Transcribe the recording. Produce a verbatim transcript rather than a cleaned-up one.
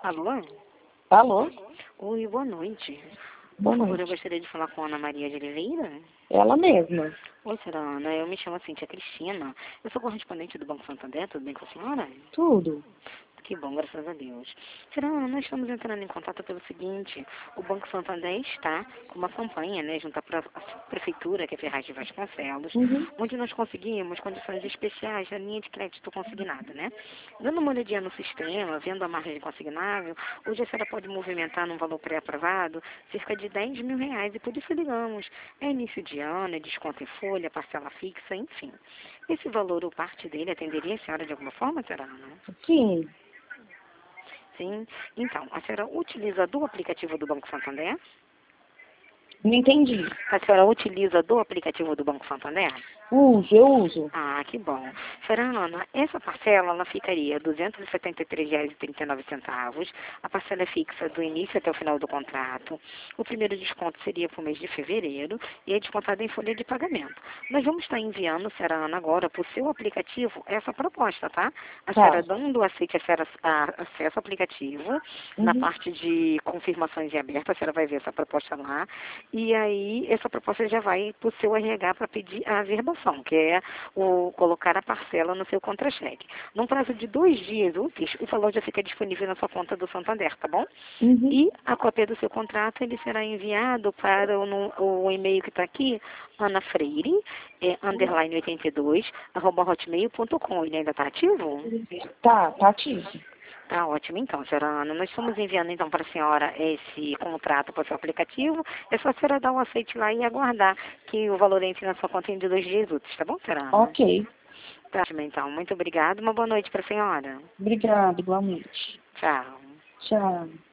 Alô? Alô? Oi, boa noite. Boa Por favor, eu noite. gostaria de falar com a Ana Maria de Oliveira. Ela mesma. Oi, senhora Ana, eu me chamo Cíntia Cristina. Eu sou correspondente do Banco Santander, tudo bem com a senhora? Tudo. Que bom, graças a Deus. Senhora Ana, nós estamos entrando em contato pelo seguinte, o Banco Santander está com uma campanha, né, junto à pre- à prefeitura, que é Ferraz de Vasconcelos, Uhum. onde nós conseguimos condições especiais da linha de crédito consignada, né? Dando uma olhadinha no sistema, vendo a margem consignável, hoje a senhora pode movimentar num valor pré-aprovado cerca de dez mil reais, e por isso ligamos. É início de ano, é desconto em folha, parcela fixa, enfim. Esse valor ou parte dele atenderia a senhora de alguma forma, senhora Ana? Sim. Sim. Então, a senhora utiliza do aplicativo do Banco Santander? Não entendi. A senhora utiliza do aplicativo do Banco Santander? Uso, eu uso. Ah, que bom. Senhora Ana, essa parcela ela ficaria duzentos e setenta e três reais e trinta e nove centavos. A parcela é fixa do início até o final do contrato. O primeiro desconto seria para o mês de fevereiro e é descontado em folha de pagamento. Nós vamos estar enviando, senhora Ana, agora para o seu aplicativo essa proposta, tá? A Tá. senhora dando aceite a senhora, a, acesso ao aplicativo, na Uhum. parte de confirmações em aberto, a senhora vai ver essa proposta lá. E aí, essa proposta já vai para o seu R H para pedir a averbação, que é o colocar a parcela no seu contra-cheque. Num prazo de dois dias úteis, o valor já fica disponível na sua conta do Santander, tá bom? Uhum. E a cópia do seu contrato, ele será enviado para o, no- o e-mail que está aqui, Ana Freire, é, underline oitenta e dois, arroba hotmail ponto com. Ele ainda está ativo? Tá, tá ativo. Tá ótimo, então, senhora Ana. Nós estamos enviando, então, para a senhora esse contrato para o seu aplicativo. É só a senhora dar o aceite lá e aguardar que o valor entre na sua conta em de dois dias úteis, tá bom, senhora Ana? Ok. Tá ótimo, então. Muito obrigada. Uma boa noite para a senhora. Obrigada, igualmente. Tchau. Tchau.